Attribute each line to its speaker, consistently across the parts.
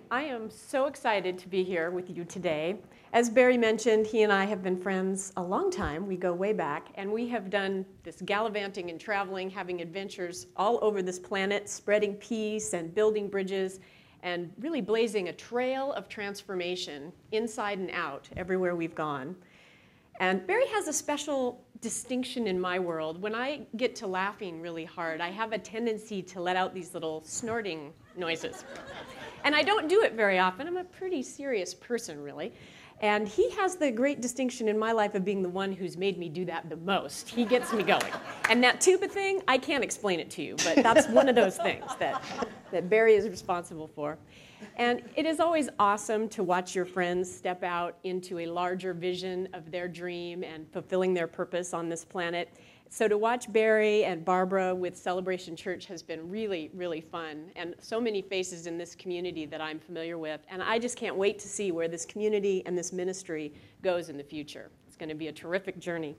Speaker 1: I am so excited to be here with you today. As Barry mentioned, he and I have been friends a long time. We go way back, and we have done this gallivanting and traveling, having adventures all over this planet, spreading peace and building bridges, and really blazing a trail of transformation inside and out everywhere we've gone. And Barry has a special distinction in my world. When I get to laughing really hard, I have a tendency to let out these little snorting noises. And I don't do it very often. I'm a pretty serious person, really. And he has the great distinction in my life of being the one who's made me do that the most. He gets me going. And that tuba thing, I can't explain it to you, but that's one of those things that Barry is responsible for. And it is always awesome to watch your friends step out into a larger vision of their dream and fulfilling their purpose on this planet. So to watch Barry and Barbara with Celebration Church has been really, really fun. And so many faces in this community that I'm familiar with. And I just can't wait to see where this community and this ministry goes in the future. It's going to be a terrific journey.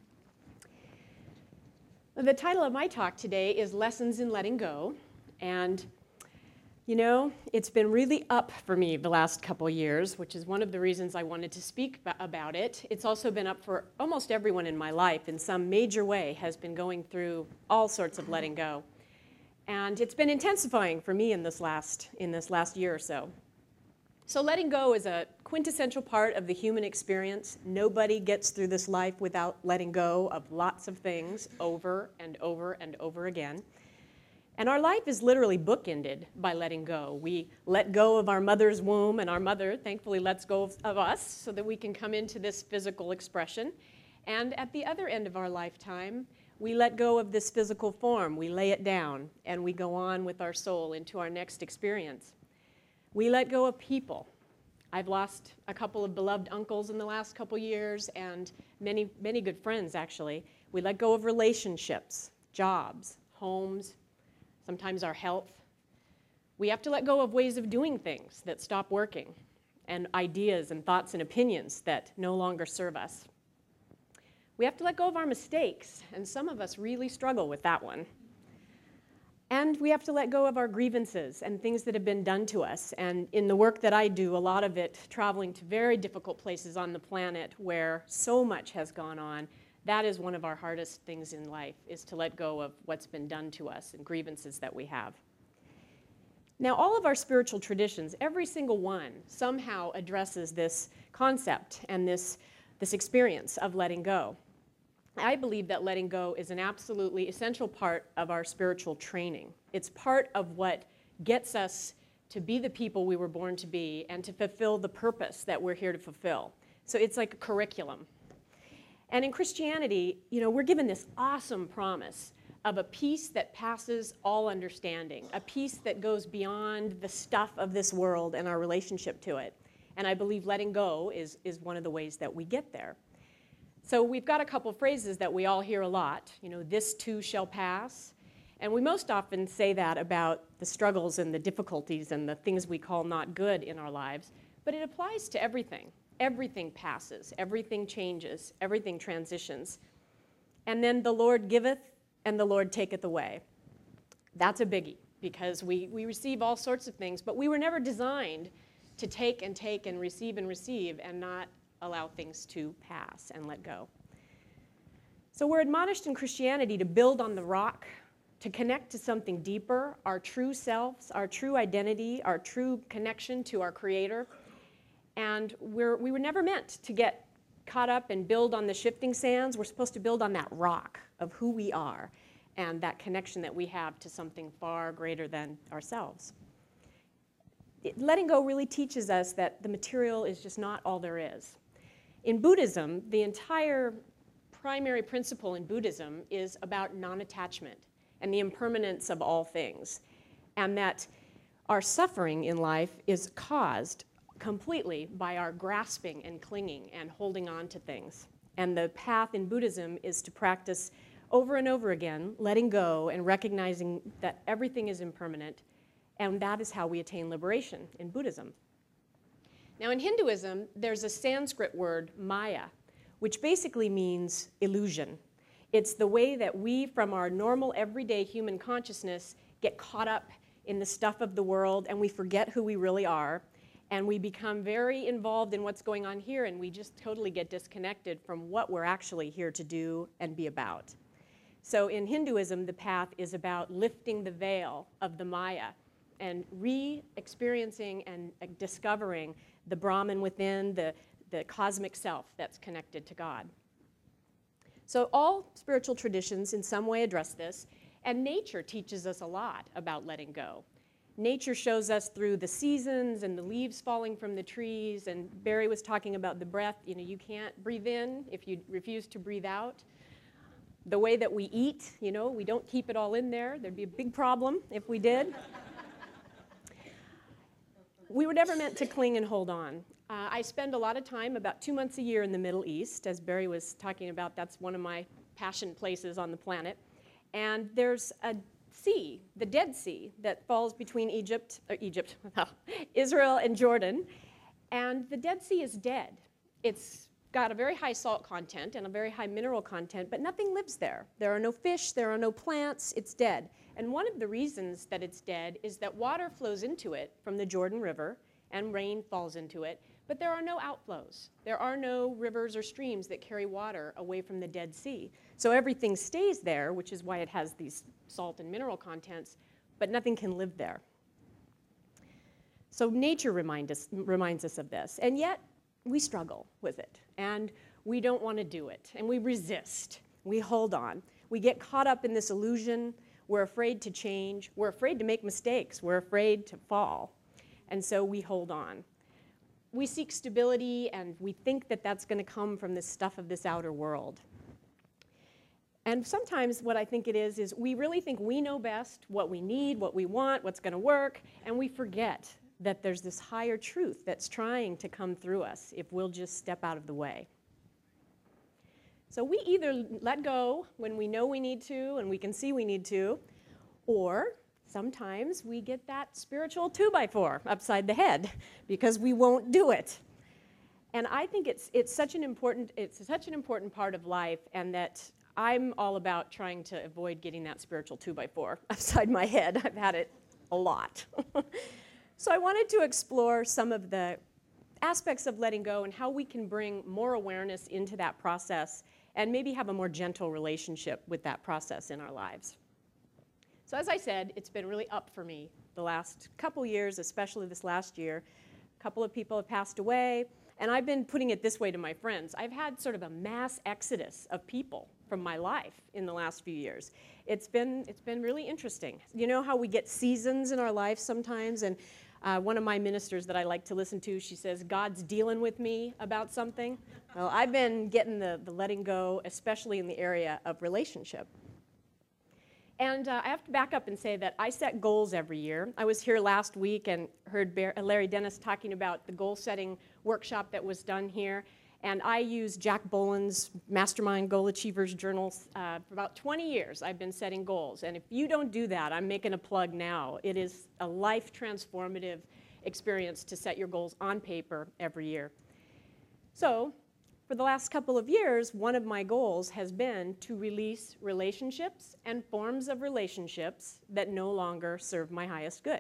Speaker 1: The title of my talk today is Lessons in Letting Go. And you know, it's been really up for me the last couple years, which is one of the reasons I wanted to speak about it. It's also been up for almost everyone in my life in some major way, has been going through all sorts of letting go. And it's been intensifying for me in this last year or so. So letting go is a quintessential part of the human experience. Nobody gets through this life without letting go of lots of things over and over and over again. And our life is literally bookended by letting go. We let go of our mother's womb, and our mother, thankfully, lets go of us so that we can come into this physical expression. And at the other end of our lifetime, we let go of this physical form. We lay it down, and we go on with our soul into our next experience. We let go of people. I've lost a couple of beloved uncles in the last couple years, and many, many good friends, actually. We let go of relationships, jobs, homes, sometimes our health. We have to let go of ways of doing things that stop working, and ideas and thoughts and opinions that no longer serve us. We have to let go of our mistakes, and some of us really struggle with that one. And we have to let go of our grievances and things that have been done to us. And in the work that I do, a lot of it traveling to very difficult places on the planet where so much has gone on, that is one of our hardest things in life, is to let go of what's been done to us and grievances that we have. Now, all of our spiritual traditions, every single one, somehow addresses this concept and this experience of letting go. I believe that letting go is an absolutely essential part of our spiritual training. It's part of what gets us to be the people we were born to be and to fulfill the purpose that we're here to fulfill. So it's like a curriculum. And in Christianity, you know, we're given this awesome promise of a peace that passes all understanding, a peace that goes beyond the stuff of this world and our relationship to it. And I believe letting go is one of the ways that we get there. So we've got a couple phrases that we all hear a lot. You know, this too shall pass. And we most often say that about the struggles and the difficulties and the things we call not good in our lives. But it applies to everything. Everything passes, everything changes, everything transitions. And then the Lord giveth and the Lord taketh away. That's a biggie, because we receive all sorts of things, but we were never designed to take and receive and not allow things to pass and let go. So we're admonished in Christianity to build on the rock, to connect to something deeper, our true selves, our true identity, our true connection to our Creator. And we were never meant to get caught up and build on the shifting sands. We're supposed to build on that rock of who we are and that connection that we have to something far greater than ourselves. Letting go really teaches us that the material is just not all there is. In Buddhism, the entire primary principle in Buddhism is about non-attachment and the impermanence of all things, and that our suffering in life is caused completely by our grasping and clinging and holding on to things. And the path in Buddhism is to practice over and over again, letting go and recognizing that everything is impermanent, and that is how we attain liberation in Buddhism. Now in Hinduism, there's a Sanskrit word, Maya, which basically means illusion. It's the way that we, from our normal everyday human consciousness, get caught up in the stuff of the world, and we forget who we really are, and we become very involved in what's going on here, and we just totally get disconnected from what we're actually here to do and be about. So in Hinduism, the path is about lifting the veil of the Maya and re-experiencing and discovering the Brahman within, the cosmic self that's connected to God. So all spiritual traditions in some way address this, and nature teaches us a lot about letting go. Nature shows us through the seasons and the leaves falling from the trees, and Barry was talking about the breath. You know, you can't breathe in if you refuse to breathe out. The way that we eat, you know, we don't keep it all in there. There'd be a big problem if we did. We were never meant to cling and hold on. I spend a lot of time, about 2 months a year, in the Middle East. As Barry was talking about, that's one of my passion places on the planet. And there's a sea, the Dead Sea, that falls between Israel and Jordan. And the Dead Sea is dead. It's got a very high salt content and a very high mineral content, but nothing lives there. There are no fish, there are no plants, it's dead. And one of the reasons that it's dead is that water flows into it from the Jordan River and rain falls into it, but there are no outflows. There are no rivers or streams that carry water away from the Dead Sea. So everything stays there, which is why it has these salt and mineral contents, but nothing can live there. So nature reminds us of this, and yet we struggle with it, and we don't want to do it, and we resist. We hold on. We get caught up in this illusion. We're afraid to change. We're afraid to make mistakes. We're afraid to fall, and so we hold on. We seek stability, and we think that that's going to come from the stuff of this outer world. And sometimes what I think it is we really think we know best what we need, what we want, what's going to work, and we forget that there's this higher truth that's trying to come through us if we'll just step out of the way. So we either let go when we know we need to and we can see we need to, or sometimes we get that spiritual 2x4 upside the head because we won't do it. And I think it's such an important part of life, and that I'm all about trying to avoid getting that spiritual 2x4 upside my head. I've had it a lot. So I wanted to explore some of the aspects of letting go and how we can bring more awareness into that process and maybe have a more gentle relationship with that process in our lives. So as I said, it's been really up for me the last couple years, especially this last year. A couple of people have passed away, and I've been putting it this way to my friends. I've had sort of a mass exodus of people from my life in the last few years. It's been really interesting. You know how we get seasons in our life sometimes, and one of my ministers that I like to listen to, she says, God's dealing with me about something. Well, I've been getting the letting go, especially in the area of relationship. And I have to back up and say that I set goals every year. I was here last week and heard Larry Dennis talking about the goal-setting workshop that was done here. And I use Jack Boland's Mastermind Goal Achievers journals. For about 20 years, I've been setting goals. And if you don't do that, I'm making a plug now. It is a life-transformative experience to set your goals on paper every year. So for the last couple of years, one of my goals has been to release relationships and forms of relationships that no longer serve my highest good.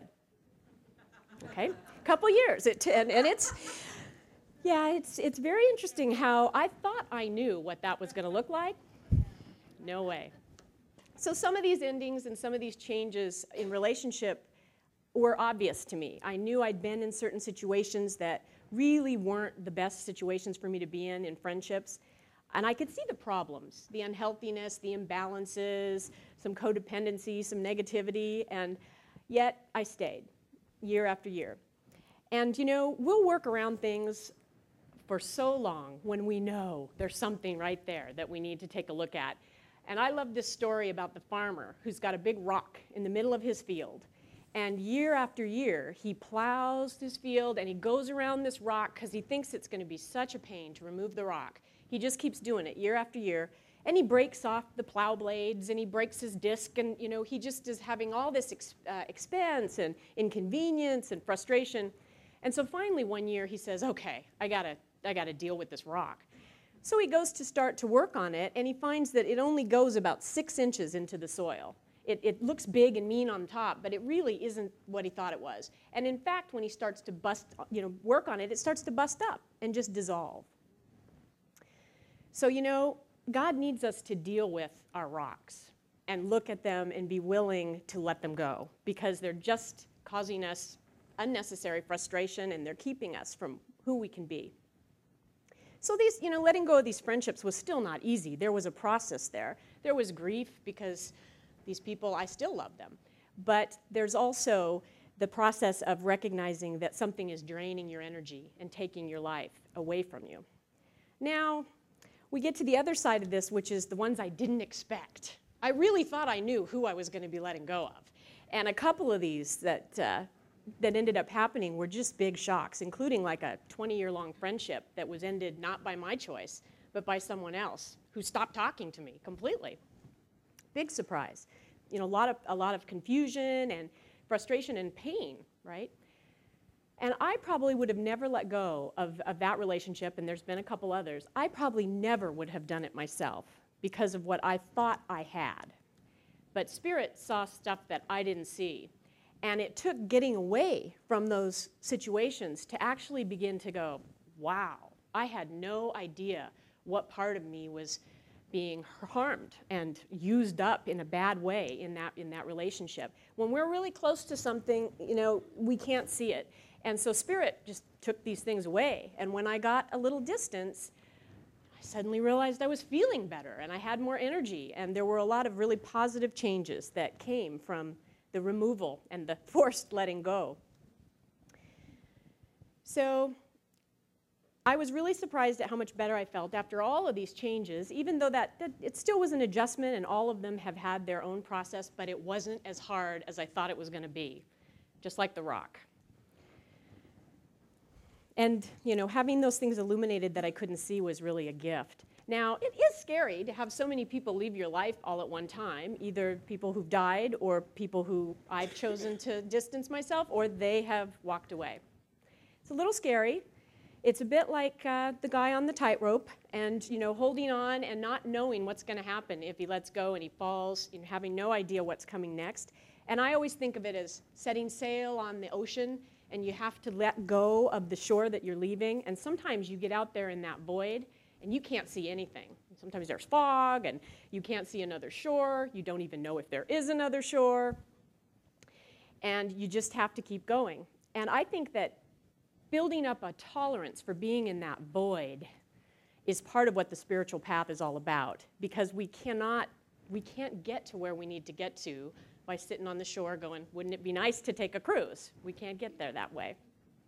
Speaker 1: Okay? Couple years. And it's... Yeah, it's very interesting how I thought I knew what that was going to look like. No way. So some of these endings and some of these changes in relationship were obvious to me. I knew I'd been in certain situations that really weren't the best situations for me to be in friendships. And I could see the problems, the unhealthiness, the imbalances, some codependency, some negativity, and yet I stayed year after year. And you know, we'll work around things for so long when we know there's something right there that we need to take a look at. And I love this story about the farmer who's got a big rock in the middle of his field. And year after year, he plows his field and he goes around this rock because he thinks it's going to be such a pain to remove the rock. He just keeps doing it year after year. And he breaks off the plow blades and he breaks his disc, and you know, he just is having all this expense and inconvenience and frustration. And so finally one year he says, okay, I gotta deal with this rock. So he goes to start to work on it, and he finds that it only goes about 6 inches into the soil. It looks big and mean on top, but it really isn't what he thought it was. And in fact, when he starts to work on it, it starts to bust up and just dissolve. So, God needs us to deal with our rocks and look at them and be willing to let them go, because they're just causing us unnecessary frustration, and they're keeping us from who we can be. So these, letting go of these friendships was still not easy. There was a process there. There was grief because these people, I still love them. But there's also the process of recognizing that something is draining your energy and taking your life away from you. Now, we get to the other side of this, which is the ones I didn't expect. I really thought I knew who I was going to be letting go of. And a couple of these that ended up happening were just big shocks, including like a 20-year-long friendship that was ended not by my choice, but by someone else who stopped talking to me completely. Big surprise. A lot of confusion and frustration and pain, right? And I probably would have never let go of that relationship, and there's been a couple others. I probably never would have done it myself because of what I thought I had. But Spirit saw stuff that I didn't see. And it took getting away from those situations to actually begin to go, wow, I had no idea what part of me was being harmed and used up in a bad way in that relationship. When we're really close to something, we can't see it. And so Spirit just took these things away. And when I got a little distance, I suddenly realized I was feeling better and I had more energy. And there were a lot of really positive changes that came from the removal and the forced letting go. So I was really surprised at how much better I felt after all of these changes, even though that it still was an adjustment and all of them have had their own process, but it wasn't as hard as I thought it was going to be, just like the rock. And, having those things illuminated that I couldn't see was really a gift. Now, it is scary to have so many people leave your life all at one time, either people who've died or people who I've chosen to distance myself, or they have walked away. It's a little scary. It's a bit like the guy on the tightrope and, holding on and not knowing what's going to happen if he lets go and he falls, having no idea what's coming next. And I always think of it as setting sail on the ocean, and you have to let go of the shore that you're leaving. And sometimes you get out there in that void, and you can't see anything. Sometimes there's fog, and you can't see another shore. You don't even know if there is another shore. And you just have to keep going. And I think that building up a tolerance for being in that void is part of what the spiritual path is all about, because we can't get to where we need to get to by sitting on the shore going, wouldn't it be nice to take a cruise? We can't get there that way.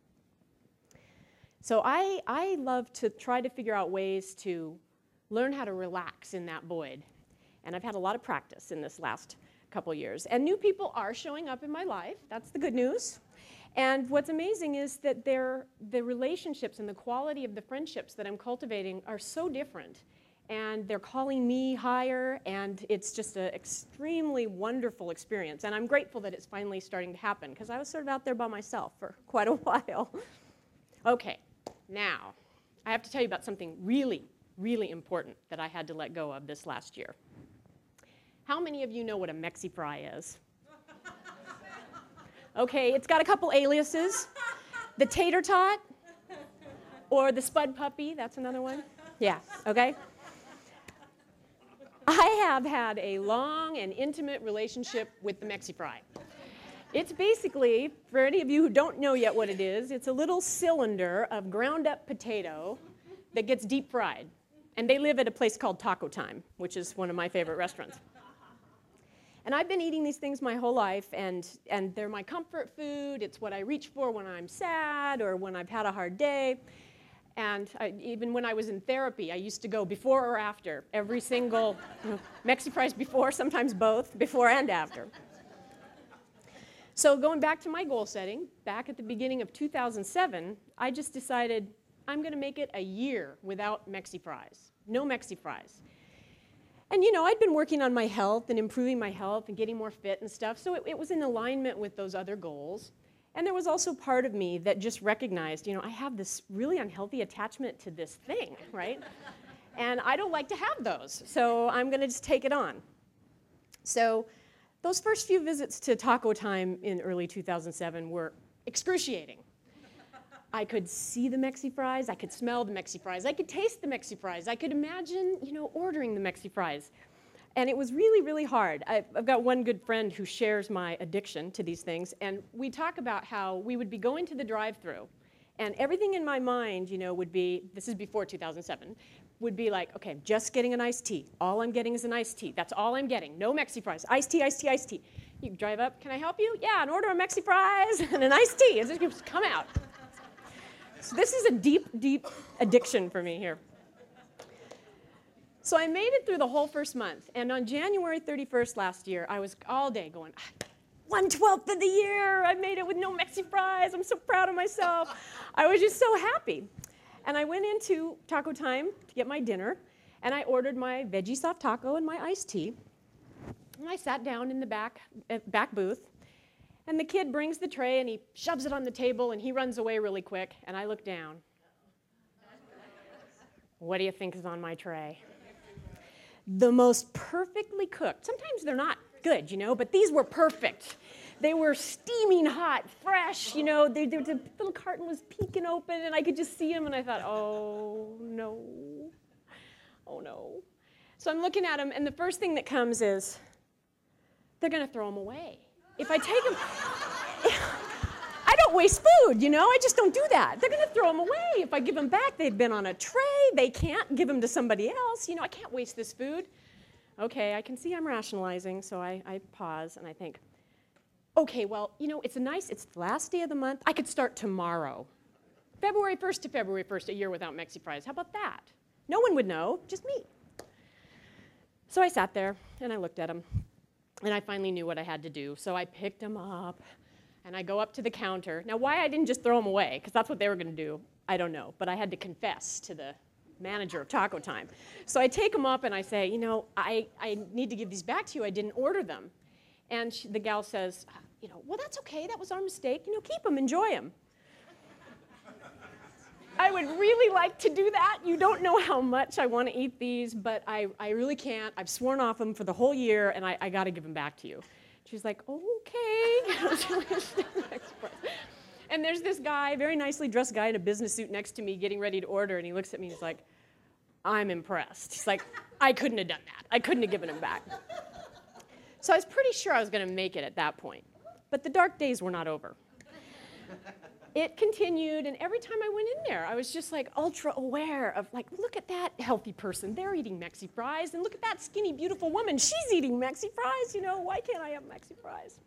Speaker 1: So I love to try to figure out ways to learn how to relax in that void. And I've had a lot of practice in this last couple years. And new people are showing up in my life. That's the good news. And what's amazing is that the relationships and the quality of the friendships that I'm cultivating are so different. And they're calling me higher, and it's just an extremely wonderful experience. And I'm grateful that it's finally starting to happen, because I was sort of out there by myself for quite a while. Okay, now, I have to tell you about something really, really important that I had to let go of this last year. How many of you know what a Mexi Fry is? Okay, it's got a couple aliases. The Tater Tot, or the Spud Puppy, that's another one. Yeah, okay. I have had a long and intimate relationship with the Mexi Fry. It's basically, for any of you who don't know yet what it is, it's a little cylinder of ground up potato that gets deep fried. And they live at a place called Taco Time, which is one of my favorite restaurants. And I've been eating these things my whole life, and they're my comfort food. It's what I reach for when I'm sad or when I've had a hard day. And even when I was in therapy, I used to go before or after, every single Mexi Fries before, sometimes both, before and after. So going back to my goal setting, back at the beginning of 2007, I just decided I'm going to make it a year without Mexi Fries. No Mexi Fries. And I'd been working on my health and improving my health and getting more fit and stuff, so it was in alignment with those other goals. And there was also part of me that just recognized, I have this really unhealthy attachment to this thing, right? And I don't like to have those, so I'm going to just take it on. So Those first few visits to Taco Time in early 2007 were excruciating. I could see the Mexi fries, I could smell the Mexi fries, I could taste the Mexi fries, I could imagine, ordering the Mexi fries. And it was really, really hard. I've got one good friend who shares my addiction to these things, and we talk about how we would be going to the drive-thru, and everything in my mind, would be, this is before 2007, would be like, okay, I'm just getting an iced tea. All I'm getting is an iced tea. That's all I'm getting. No Mexi fries. Iced tea, iced tea, iced tea. You drive up, can I help you? Yeah, and order a Mexi fries and an iced tea. It's just come out. So this is a deep, deep addiction for me here. So I made it through the whole first month, and on January 31st last year, I was all day going, 1/12 of the year, I made it with no Mexi fries, I'm so proud of myself. I was just so happy. And I went into Taco Time to get my dinner, and I ordered my veggie soft taco and my iced tea. And I sat down in the back booth, and the kid brings the tray, and he shoves it on the table, and he runs away really quick, and I look down. What do you think is on my tray? The most perfectly cooked. Sometimes they're not good, but these were perfect. They were steaming hot, fresh, the little carton was peeking open, and I could just see them, and I thought, oh no. So I'm looking at them, and the first thing that comes is, they're gonna throw them away. If I take them, I don't waste food, I just don't do that. They're gonna throw them away. If I give them back, they've been on a tray, they can't give them to somebody else, I can't waste this food. Okay, I can see I'm rationalizing, so I pause and I think, okay, well, it's the last day of the month, I could start tomorrow. February 1st to February 1st, a year without Mexi fries, how about that? No one would know, just me. So I sat there and I looked at them, and I finally knew what I had to do, so I picked them up, and I go up to the counter. Now, why I didn't just throw them away, because that's what they were gonna do, I don't know, but I had to confess to the manager of Taco Time. So I take them up and I say, I need to give these back to you, I didn't order them. And the gal says, well, that's okay, that was our mistake, keep them, enjoy them. I would really like to do that. You don't know how much I want to eat these, but I really can't. I've sworn off them for the whole year, and I got to give them back to you. She's like, okay. And there's this guy, very nicely dressed guy in a business suit next to me getting ready to order, and he looks at me and he's like, I'm impressed. He's like, I couldn't have done that. I couldn't have given him back. So I was pretty sure I was going to make it at that point. But the dark days were not over. It continued, and every time I went in there, I was just like ultra aware of like, look at that healthy person, they're eating Mexi fries, and look at that skinny, beautiful woman, she's eating Mexi fries, why can't I have Mexi fries?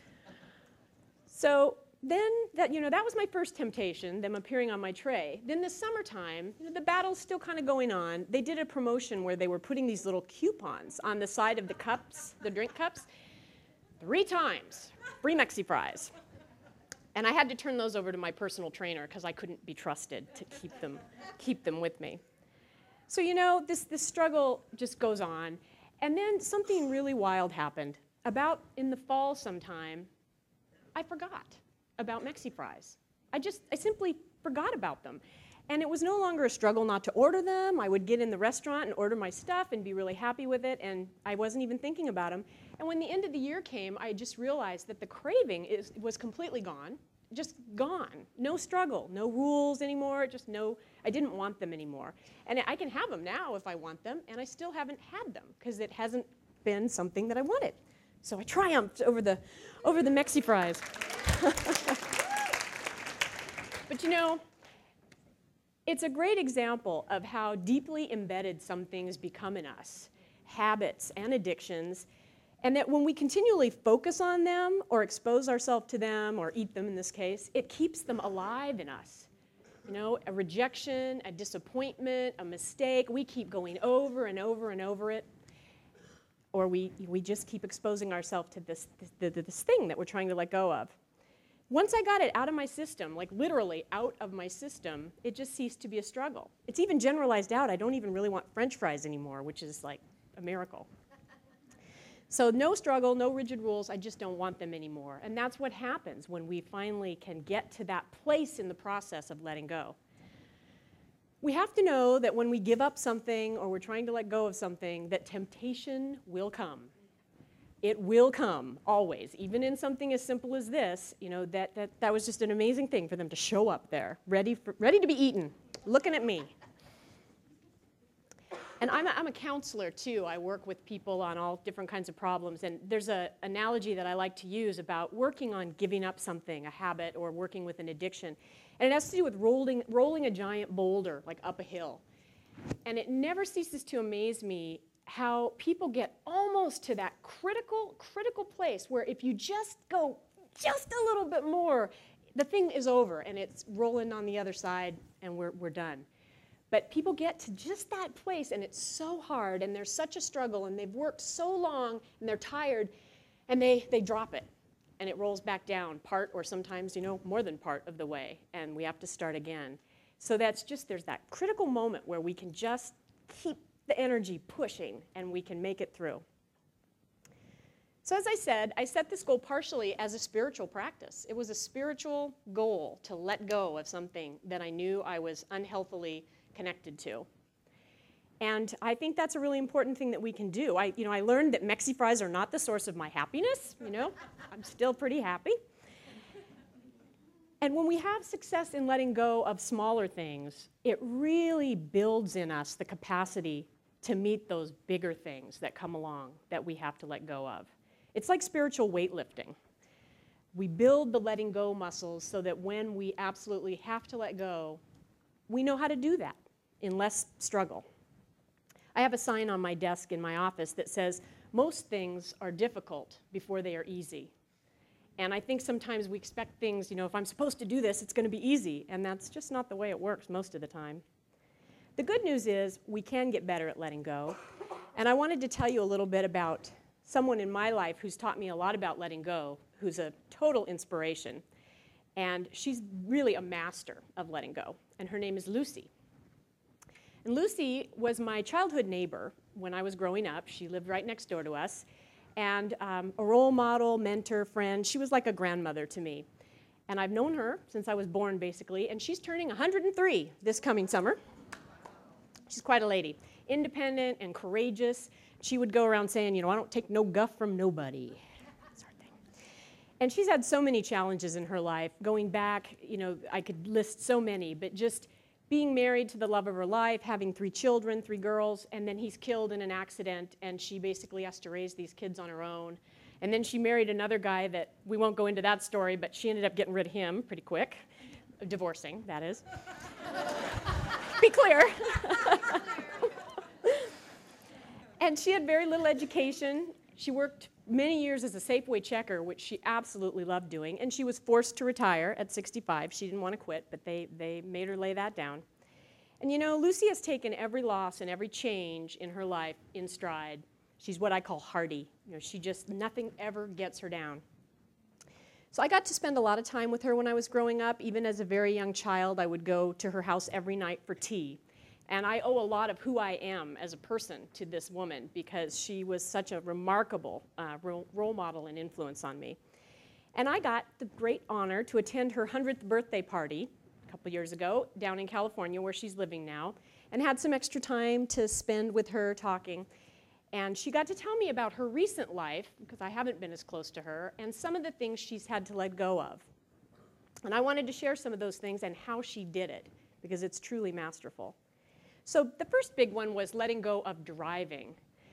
Speaker 1: So then, that was my first temptation, them appearing on my tray. Then this summertime, the battle's still kind of going on. They did a promotion where they were putting these little coupons on the side of the cups, the drink cups, 3 times, free Mexi fries. And I had to turn those over to my personal trainer because I couldn't be trusted to keep them with me. So this struggle just goes on. And then something really wild happened. About in the fall sometime, I forgot about Mexi fries. I simply forgot about them. And it was no longer a struggle not to order them. I would get in the restaurant and order my stuff and be really happy with it, and I wasn't even thinking about them. And when the end of the year came, I just realized that the craving was completely gone, just gone. No struggle, no rules anymore, I didn't want them anymore. And I can have them now if I want them, and I still haven't had them because it hasn't been something that I wanted. So I triumphed over the Mexi fries. But it's a great example of how deeply embedded some things become in us, habits and addictions, and that when we continually focus on them or expose ourselves to them or eat them in this case, it keeps them alive in us. A rejection, a disappointment, a mistake, we keep going over and over and over it, or we just keep exposing ourselves to this thing that we're trying to let go of. Once I got it out of my system, like literally out of my system, it just ceased to be a struggle. It's even generalized out. I don't even really want French fries anymore, which is like a miracle. So no struggle, no rigid rules, I just don't want them anymore. And that's what happens when we finally can get to that place in the process of letting go. We have to know that when we give up something or we're trying to let go of something, that temptation will come. It will come, always. Even in something as simple as this, you know, that was just an amazing thing for them to show up there, ready to be eaten, looking at me. And I'm a counselor, too. I work with people on all different kinds of problems. And there's an analogy that I like to use about working on giving up something, a habit, or working with an addiction. And it has to do with rolling a giant boulder, like up a hill. And it never ceases to amaze me how people get almost to that critical place where if you just go just a little bit more, the thing is over, and it's rolling on the other side, and we're done. But people get to just that place, and it's so hard, and there's such a struggle, and they've worked so long, and they're tired, and they drop it, and it rolls back down, part or sometimes, you know, more than part of the way, and we have to start again. So that's just, there's that critical moment where we can just keep the energy pushing, and we can make it through. So as I said, I set this goal partially as a spiritual practice. It was a spiritual goal to let go of something that I knew I was unhealthily connected to. And I think that's a really important thing that we can do. I learned that Mexi fries are not the source of my happiness. You know, I'm still pretty happy. And when we have success in letting go of smaller things, it really builds in us the capacity to meet those bigger things that come along that we have to let go of. It's like spiritual weightlifting. We build the letting go muscles so that when we absolutely have to let go, we know how to do that in less struggle. I have a sign on my desk in my office that says, most things are difficult before they are easy. And I think sometimes we expect things, you know, if I'm supposed to do this, it's going to be easy. And that's just not the way it works most of the time. The good news is we can get better at letting go. And I wanted to tell you a little bit about someone in my life who's taught me a lot about letting go, who's a total inspiration. And she's really a master of letting go. And her name is Lucy. And Lucy was my childhood neighbor when I was growing up. She lived right next door to us. And a role model, mentor, friend. She was like a grandmother to me. And I've known her since I was born, basically. And she's turning 103 this coming summer. She's quite a lady. Independent and courageous. She would go around saying, you know, I don't take no guff from nobody. Sort of thing. And she's had so many challenges in her life. Going back, you know, I could list so many, but just being married to the love of her life, having 3 children, 3 girls, and then he's killed in an accident, and she basically has to raise these kids on her own. And then she married another guy that, we won't go into that story, but she ended up getting rid of him pretty quick. Divorcing, that is. Be clear. And she had very little education. She worked many years as a Safeway checker, which she absolutely loved doing, and she was forced to retire at 65. She didn't want to quit, but they made her lay that down. And you know, Lucy has taken every loss and every change in her life in stride. She's what I call hardy. You know, she just, nothing ever gets her down. So I got to spend a lot of time with her when I was growing up. Even as a very young child, I would go to her house every night for tea. And I owe a lot of who I am as a person to this woman because she was such a remarkable role model and influence on me. And I got the great honor to attend her 100th birthday party a couple years ago down in California where she's living now, and had some extra time to spend with her talking. And she got to tell me about her recent life, because I haven't been as close to her, and some of the things she's had to let go of. And I wanted to share some of those things and how she did it, because it's truly masterful. So the first big one was letting go of driving.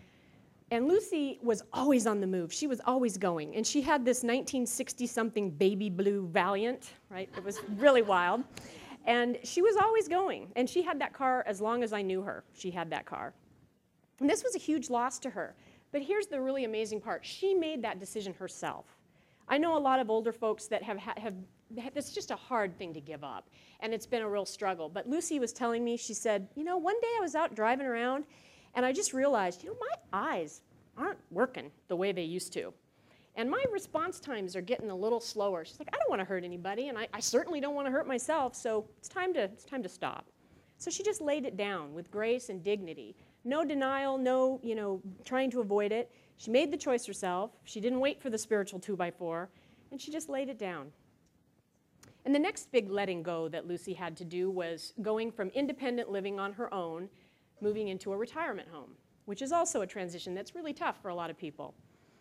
Speaker 1: And Lucy was always on the move. She was always going. And she had this 1960-something baby blue Valiant, right? It was really wild. And she was always going. And she had that car as long as I knew her. She had that car. And this was a huge loss to her. But here's the really amazing part. She made that decision herself. I know a lot of older folks that have it's just a hard thing to give up, and it's been a real struggle. But Lucy was telling me, she said, you know, one day I was out driving around, and I just realized, you know, my eyes aren't working the way they used to. And my response times are getting a little slower. She's like, I don't want to hurt anybody, and I certainly don't want to hurt myself, so it's time to stop. So she just laid it down with grace and dignity. No denial, no, you know, trying to avoid it. She made the choice herself. She didn't wait for the spiritual 2x4, and she just laid it down. And the next big letting go that Lucy had to do was going from independent living on her own, moving into a retirement home, which is also a transition that's really tough for a lot of people.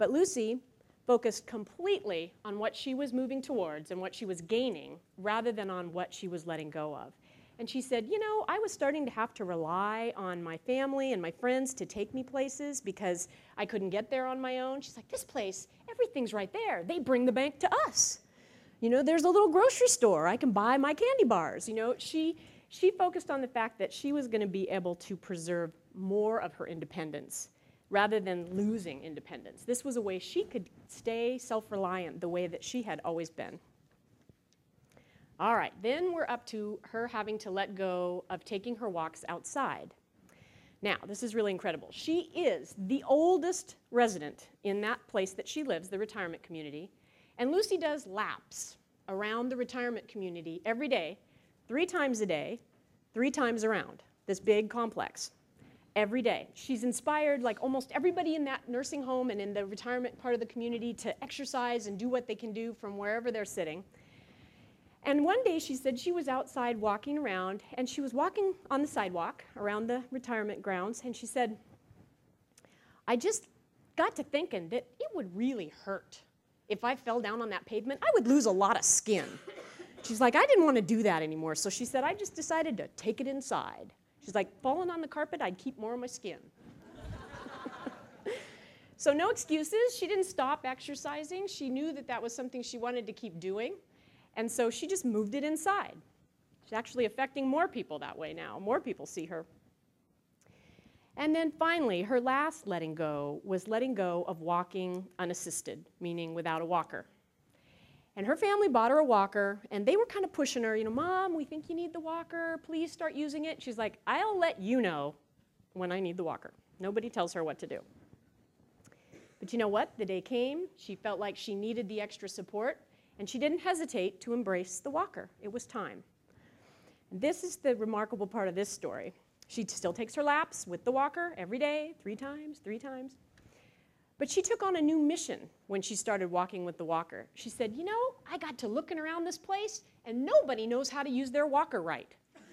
Speaker 1: But Lucy focused completely on what she was moving towards and what she was gaining rather than on what she was letting go of. And she said, you know, I was starting to have to rely on my family and my friends to take me places because I couldn't get there on my own. She's like, this place, everything's right there. They bring the bank to us. You know, there's a little grocery store. I can buy my candy bars. You know, she focused on the fact that she was going to be able to preserve more of her independence rather than losing independence. This was a way she could stay self-reliant the way that she had always been. All right, then we're up to her having to let go of taking her walks outside. Now, this is really incredible. She is the oldest resident in that place that she lives, the retirement community, and Lucy does laps around the retirement community every day, 3 times a day, 3 times around this big complex. Every day. She's inspired like almost everybody in that nursing home and in the retirement part of the community to exercise and do what they can do from wherever they're sitting. And one day she said she was outside walking around, and she was walking on the sidewalk around the retirement grounds, and she said, I just got to thinking that it would really hurt if I fell down on that pavement. I would lose a lot of skin. She's like, I didn't want to do that anymore, so she said, I just decided to take it inside. She's like, falling on the carpet, I'd keep more of my skin. So no excuses. She didn't stop exercising. She knew that that was something she wanted to keep doing. And so she just moved it inside. She's actually affecting more people that way now. More people see her. And then finally, her last letting go was letting go of walking unassisted, meaning without a walker. And her family bought her a walker, and they were kind of pushing her, you know, Mom, we think you need the walker. Please start using it. She's like, I'll let you know when I need the walker. Nobody tells her what to do. But you know what? The day came. She felt like she needed the extra support, and she didn't hesitate to embrace the walker. It was time. And this is the remarkable part of this story. She still takes her laps with the walker every day, 3 times, 3 times. But she took on a new mission when she started walking with the walker. She said, you know, I got to looking around this place, and nobody knows how to use their walker right.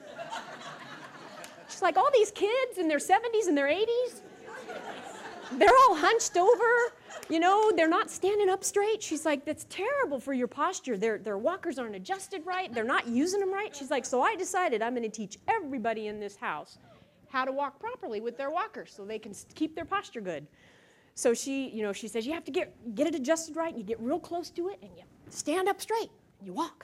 Speaker 1: She's like, all these kids in their 70s and their 80s, they're all hunched over. You know, they're not standing up straight. She's like, that's terrible for your posture. Their walkers aren't adjusted right. They're not using them right. She's like, so I decided I'm going to teach everybody in this house how to walk properly with their walkers so they can keep their posture good. So she says you have to get it adjusted right, and you get real close to it, and you stand up straight, and you walk.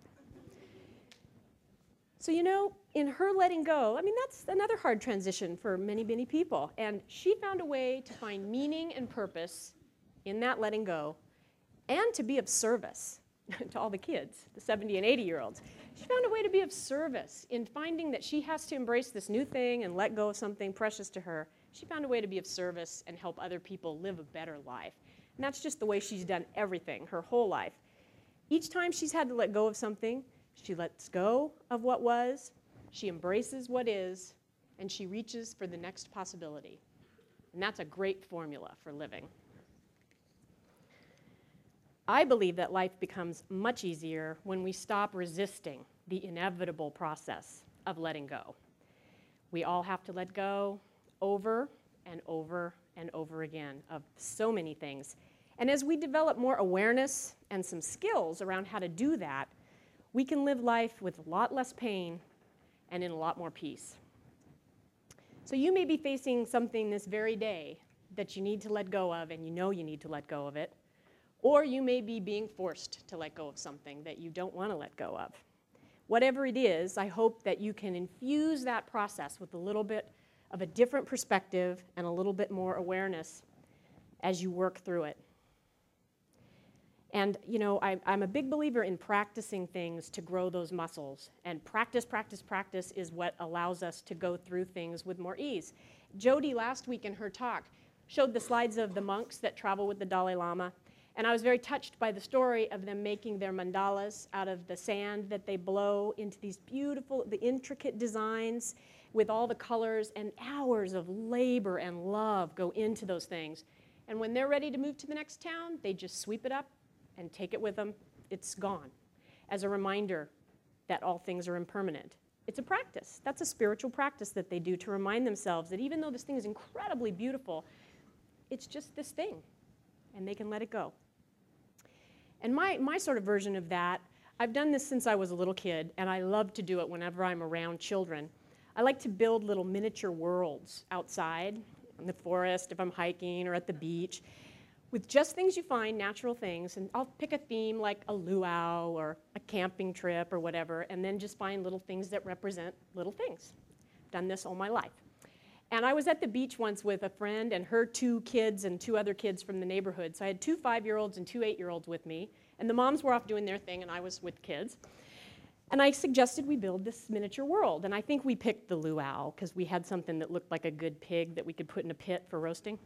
Speaker 1: So, you know, in her letting go, I mean, that's another hard transition for many, many people. And she found a way to find meaning and purpose in that letting go and to be of service to all the kids, the 70 and 80-year-olds. She found a way to be of service in finding that she has to embrace this new thing and let go of something precious to her. She found a way to be of service and help other people live a better life. And that's just the way she's done everything, her whole life. Each time she's had to let go of something, she lets go of what was, she embraces what is, and she reaches for the next possibility. And that's a great formula for living. I believe that life becomes much easier when we stop resisting the inevitable process of letting go. We all have to let go over and over and over again of so many things. And as we develop more awareness and some skills around how to do that, we can live life with a lot less pain and in a lot more peace. So you may be facing something this very day that you need to let go of, and you know you need to let go of it. Or you may be being forced to let go of something that you don't want to let go of. Whatever it is, I hope that you can infuse that process with a little bit of a different perspective and a little bit more awareness as you work through it. And, you know, I'm a big believer in practicing things to grow those muscles. And practice, practice, practice is what allows us to go through things with more ease. Jody, last week in her talk, showed the slides of the monks that travel with the Dalai Lama. And I was very touched by the story of them making their mandalas out of the sand that they blow into these beautiful, the intricate designs with all the colors, and hours of labor and love go into those things. And when they're ready to move to the next town, they just sweep it up and take it with them. It's gone, as a reminder that all things are impermanent. It's a practice. That's a spiritual practice that they do to remind themselves that even though this thing is incredibly beautiful, it's just this thing. and they can let it go. And my sort of version of that, I've done this since I was a little kid, and I love to do it whenever I'm around children. I like to build little miniature worlds outside in the forest, if I'm hiking, or at the beach, with just things you find, natural things, and I'll pick a theme like a luau or a camping trip or whatever, and then just find little things that represent little things. I've done this all my life. And I was at the beach once with a friend and her 2 kids and 2 other kids from the neighborhood. So I had 2 5-year-olds and 2 8-year-olds with me, and the moms were off doing their thing, and I was with kids. And I suggested we build this miniature world, and I think we picked the luau because we had something that looked like a good pig that we could put in a pit for roasting.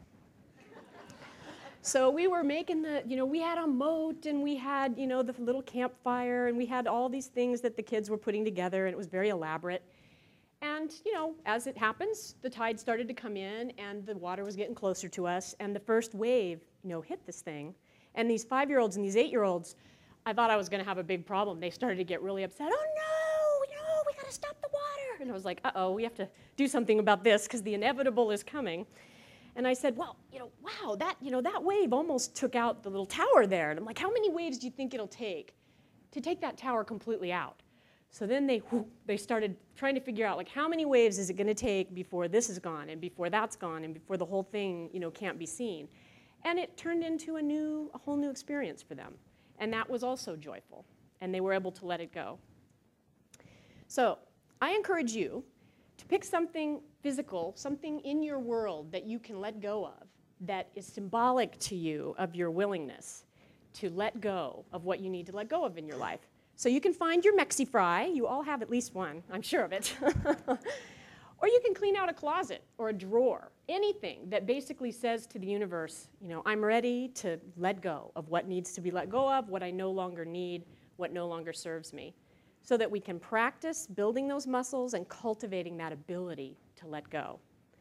Speaker 1: So we were making we had a moat, and we had, the little campfire, and we had all these things that the kids were putting together, and it was very elaborate. And, as it happens, the tide started to come in, and the water was getting closer to us, and the first wave, hit this thing. And these 5-year-olds and these 8-year-olds, I thought I was going to have a big problem. They started to get really upset. Oh, no, we got to stop the water. And I was like, uh-oh, we have to do something about this because the inevitable is coming. And I said, well, wow, that wave almost took out the little tower there. And I'm like, how many waves do you think it'll take to take that tower completely out? So then they started trying to figure out, how many waves is it going to take before this is gone, and before that's gone, and before the whole thing, can't be seen. And it turned into a whole new experience for them. And that was also joyful. And they were able to let it go. So I encourage you to pick something physical, something in your world that you can let go of, that is symbolic to you of your willingness to let go of what you need to let go of in your life. So you can find your Mexi Fry. You all have at least one, I'm sure of it. Or you can clean out a closet or a drawer, anything that basically says to the universe, I'm ready to let go of what needs to be let go of, what I no longer need, what no longer serves me, so that we can practice building those muscles and cultivating that ability to let go.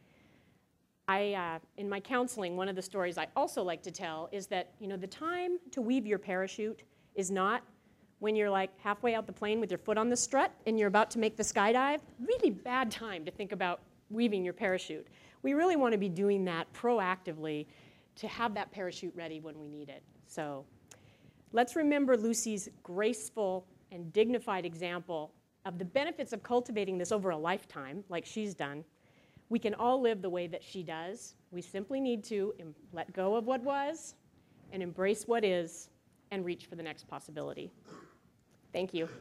Speaker 1: In my counseling, one of the stories I also like to tell is that, the time to weave your parachute is not when you're halfway out the plane with your foot on the strut and you're about to make the skydive. Really bad time to think about weaving your parachute. We really want to be doing that proactively to have that parachute ready when we need it. So let's remember Lucy's graceful and dignified example of the benefits of cultivating this over a lifetime, like she's done. We can all live the way that she does. We simply need to let go of what was and embrace what is and reach for the next possibility. Thank you.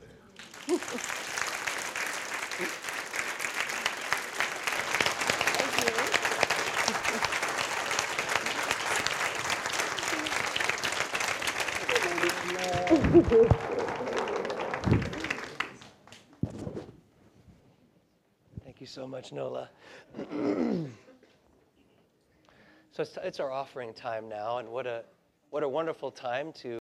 Speaker 2: Thank you so much, Nola. So it's our offering time now, and what a wonderful time to